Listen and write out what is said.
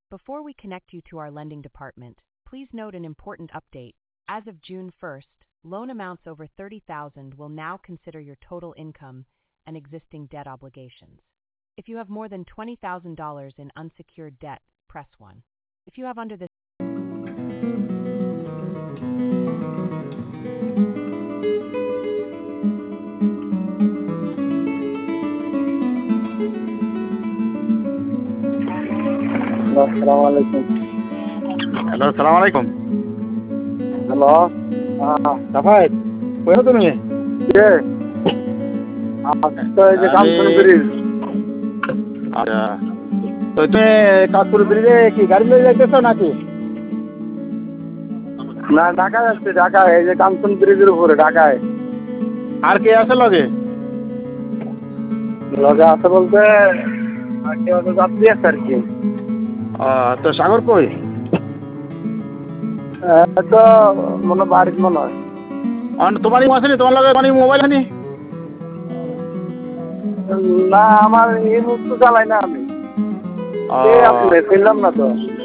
Before we connect you to our lending department, please note an important update. As of June 1st, loan amounts over $30,000 will now consider your total income and existing debt obligations. If you have more than $20,000 in unsecured debt, press 1. If you have under this Assalamualaikum. Hello, সালাম আলাইকুম। Halo. Safayet, কোথায় তুমি? Ye. তো এই যে কাম শুরু করিস। আচ্ছা, তো তুমি কাজপুর ব্রিজে কি গাড়ি নিয়ে যাইতেছো নাকি? না, ঢাকায় যাচ্ছি, ঢাকায়। এই যে কাঞ্চন ব্রিজের উপরে ঢাকায়। আর কে আছে লগে? লগে আছে বলতে কেউ তো যাত্রী আছে আর কি। তো সাগর কই? তো মনে বাড়ির মনে হয়। তোমারই আসেনি, তোমার লগে মানে মোবাইল আনি? না, আমার এই মুহূর্তে চালাই না আমি। আপনি ফিরলাম না তো।